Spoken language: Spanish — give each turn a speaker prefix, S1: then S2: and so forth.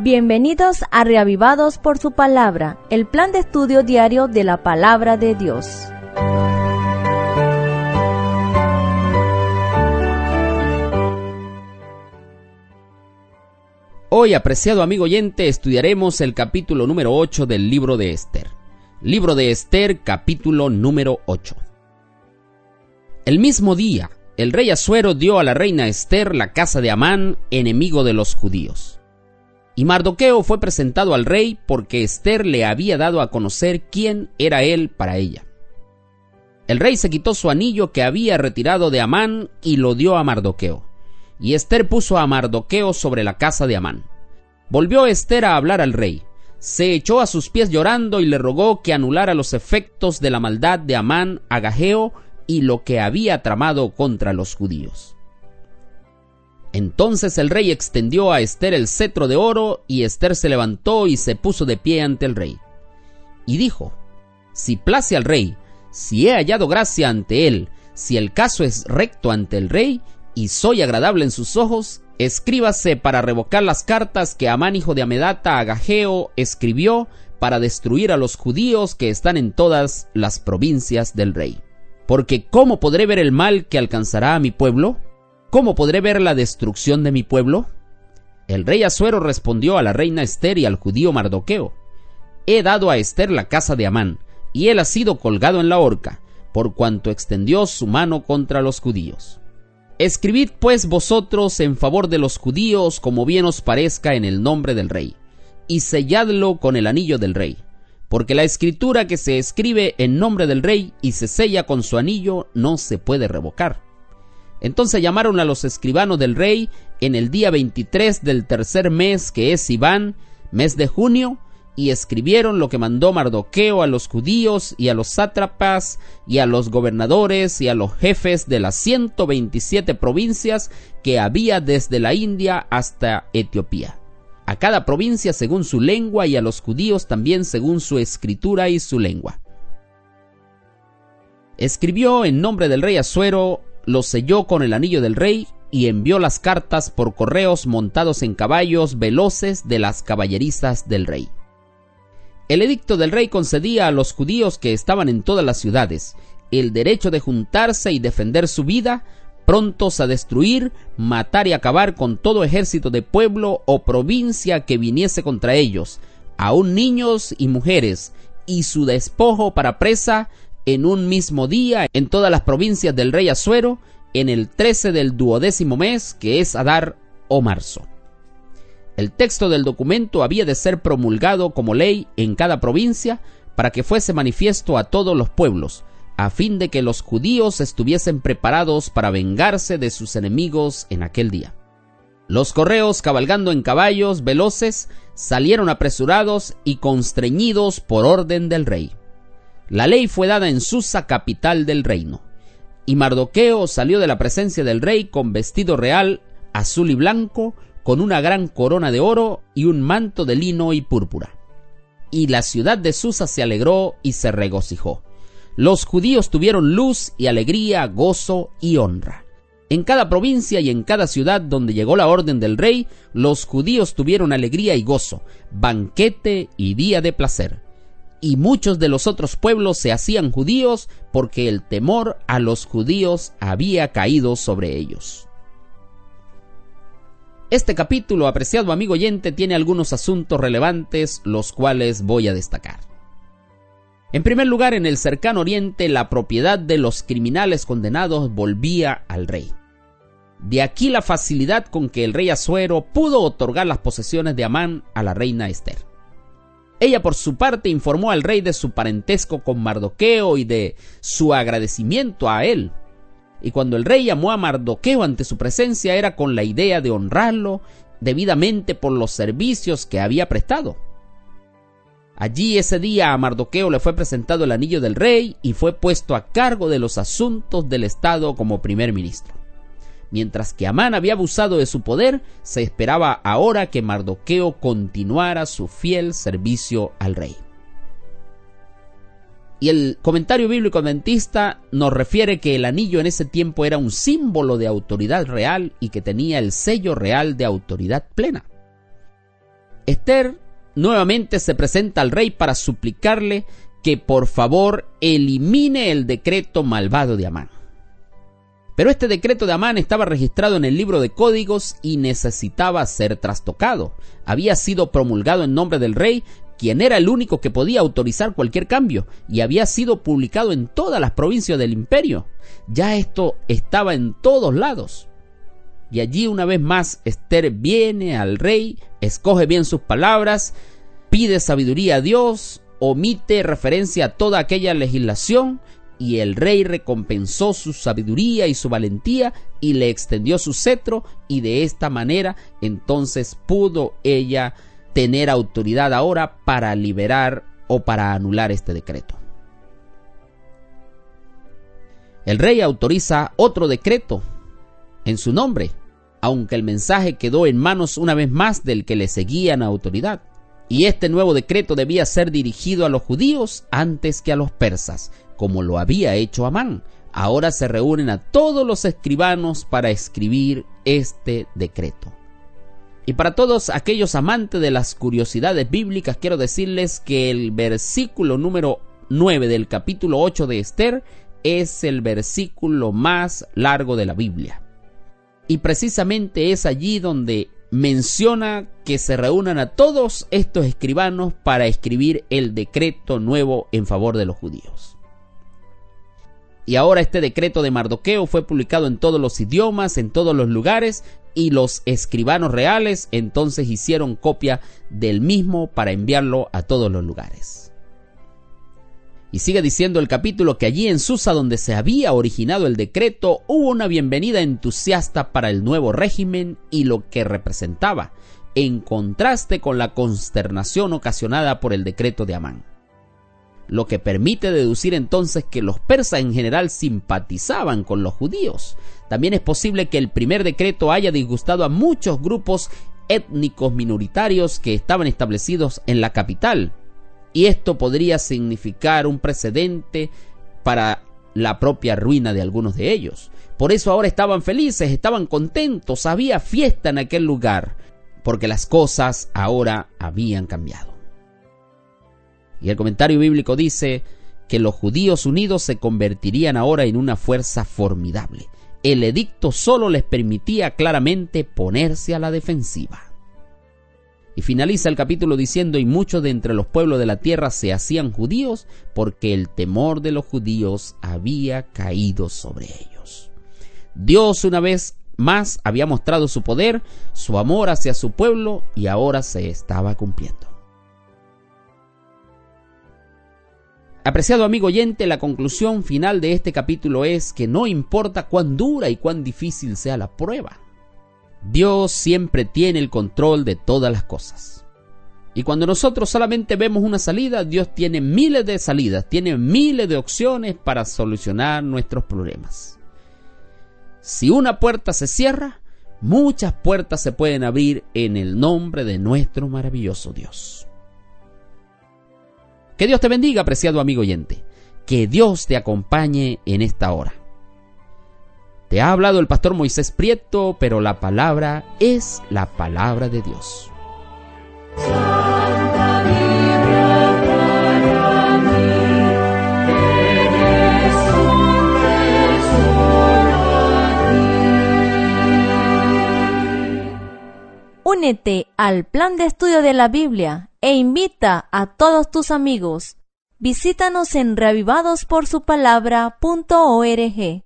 S1: Bienvenidos a Reavivados por su Palabra, el plan de estudio diario de la Palabra de Dios.
S2: Hoy, apreciado amigo oyente, estudiaremos el capítulo número 8 del libro de Esther. Libro de Esther, capítulo número 8. El mismo día, el rey Asuero dio a la reina Esther la casa de Amán, enemigo de los judíos. Y Mardoqueo fue presentado al rey porque Esther le había dado a conocer quién era él para ella. El rey se quitó su anillo que había retirado de Amán y lo dio a Mardoqueo. Y Esther puso a Mardoqueo sobre la casa de Amán. Volvió Esther a hablar al rey. Se echó a sus pies llorando y le rogó que anulara los efectos de la maldad de Amán, Agageo y lo que había tramado contra los judíos. Entonces el rey extendió a Esther el cetro de oro y Esther se levantó y se puso de pie ante el rey. Y dijo: si place al rey, si he hallado gracia ante él, si el caso es recto ante el rey, y soy agradable en sus ojos, escríbase para revocar las cartas que Amán hijo de Amedata Agageo escribió para destruir a los judíos que están en todas las provincias del rey. Porque ¿cómo podré ver el mal que alcanzará a mi pueblo? ¿Cómo podré ver la destrucción de mi pueblo? El rey Asuero respondió a la reina Esther y al judío Mardoqueo: he dado a Esther la casa de Amán, y él ha sido colgado en la horca, por cuanto extendió su mano contra los judíos. Escribid pues vosotros en favor de los judíos como bien os parezca en el nombre del rey, y selladlo con el anillo del rey, porque la escritura que se escribe en nombre del rey y se sella con su anillo no se puede revocar. Entonces llamaron a los escribanos del rey en el día 23 del tercer mes, que es Siván, mes de junio, y escribieron lo que mandó Mardoqueo a los judíos y a los sátrapas y a los gobernadores y a los jefes de las 127 provincias que había desde la India hasta Etiopía, a cada provincia según su lengua y a los judíos también según su escritura y su lengua. Escribió en nombre del rey Asuero, lo selló con el anillo del rey y envió las cartas por correos montados en caballos veloces de las caballerizas del rey. El edicto del rey concedía a los judíos que estaban en todas las ciudades el derecho de juntarse y defender su vida, prontos a destruir, matar y acabar con todo ejército de pueblo o provincia que viniese contra ellos, aun niños y mujeres, y su despojo para presa en un mismo día en todas las provincias del rey Asuero, en el 13 del 12º mes, que es Adar o marzo. El texto del documento había de ser promulgado como ley en cada provincia para que fuese manifiesto a todos los pueblos, a fin de que los judíos estuviesen preparados para vengarse de sus enemigos en aquel día. Los correos, cabalgando en caballos veloces, salieron apresurados y constreñidos por orden del rey. La ley fue dada en Susa, capital del reino. Y Mardoqueo salió de la presencia del rey con vestido real, azul y blanco, con una gran corona de oro y un manto de lino y púrpura. Y la ciudad de Susa se alegró y se regocijó. Los judíos tuvieron luz y alegría, gozo y honra. En cada provincia y en cada ciudad donde llegó la orden del rey, los judíos tuvieron alegría y gozo, banquete y día de placer. Y muchos de los otros pueblos se hacían judíos porque el temor a los judíos había caído sobre ellos. Este capítulo, apreciado amigo oyente, tiene algunos asuntos relevantes, los cuales voy a destacar. En primer lugar, en el cercano oriente, la propiedad de los criminales condenados volvía al rey. De aquí la facilidad con que el rey Asuero pudo otorgar las posesiones de Amán a la reina Esther. Ella, por su parte, informó al rey de su parentesco con Mardoqueo y de su agradecimiento a él. Y cuando el rey llamó a Mardoqueo ante su presencia era con la idea de honrarlo debidamente por los servicios que había prestado. Allí ese día a Mardoqueo le fue presentado el anillo del rey y fue puesto a cargo de los asuntos del estado como primer ministro. Mientras que Amán había abusado de su poder, se esperaba ahora que Mardoqueo continuara su fiel servicio al rey. Y el comentario bíblico adventista nos refiere que el anillo en ese tiempo era un símbolo de autoridad real y que tenía el sello real de autoridad plena. Esther nuevamente se presenta al rey para suplicarle que por favor elimine el decreto malvado de Amán. Pero este decreto de Amán estaba registrado en el libro de códigos y necesitaba ser trastocado. Había sido promulgado en nombre del rey, quien era el único que podía autorizar cualquier cambio, y había sido publicado en todas las provincias del imperio. Ya esto estaba en todos lados. Y allí una vez más Esther viene al rey, escoge bien sus palabras, pide sabiduría a Dios, omite referencia a toda aquella legislación, y el rey recompensó su sabiduría y su valentía y le extendió su cetro, y de esta manera entonces pudo ella tener autoridad ahora para liberar o para anular este decreto. El rey autoriza otro decreto en su nombre, aunque el mensaje quedó en manos una vez más del que le seguía en autoridad. Y este nuevo decreto debía ser dirigido a los judíos antes que a los persas, como lo había hecho Amán. Ahora se reúnen a todos los escribanos para escribir este decreto. Y para todos aquellos amantes de las curiosidades bíblicas, quiero decirles que el versículo número 9 del capítulo 8 de Esther es el versículo más largo de la Biblia. Y precisamente es allí donde menciona que se reúnan a todos estos escribanos para escribir el decreto nuevo en favor de los judíos. Y ahora este decreto de Mardoqueo fue publicado en todos los idiomas, en todos los lugares, y los escribanos reales entonces hicieron copia del mismo para enviarlo a todos los lugares. Y sigue diciendo el capítulo que allí en Susa, donde se había originado el decreto, hubo una bienvenida entusiasta para el nuevo régimen y lo que representaba, en contraste con la consternación ocasionada por el decreto de Amán. Lo que permite deducir entonces que los persas en general simpatizaban con los judíos. También es posible que el primer decreto haya disgustado a muchos grupos étnicos minoritarios que estaban establecidos en la capital. Y esto podría significar un precedente para la propia ruina de algunos de ellos. Por eso ahora estaban felices, estaban contentos, había fiesta en aquel lugar, porque las cosas ahora habían cambiado. Y el comentario bíblico dice que los judíos unidos se convertirían ahora en una fuerza formidable. El edicto solo les permitía claramente ponerse a la defensiva. Y finaliza el capítulo diciendo: y muchos de entre los pueblos de la tierra se hacían judíos, porque el temor de los judíos había caído sobre ellos. Dios una vez más había mostrado su poder, su amor hacia su pueblo, y ahora se estaba cumpliendo. Apreciado amigo oyente, la conclusión final de este capítulo es que no importa cuán dura y cuán difícil sea la prueba, Dios siempre tiene el control de todas las cosas. Y cuando nosotros solamente vemos una salida, Dios tiene miles de salidas, tiene miles de opciones para solucionar nuestros problemas. Si una puerta se cierra, muchas puertas se pueden abrir en el nombre de nuestro maravilloso Dios. Que Dios te bendiga, apreciado amigo oyente. Que Dios te acompañe en esta hora. Te ha hablado el pastor Moisés Prieto, pero la palabra es la palabra de Dios.
S3: Santa Biblia para mí, eres un tesoro a ti.
S1: Únete al plan de estudio de la Biblia e invita a todos tus amigos. Visítanos en reavivadosporsupalabra.org.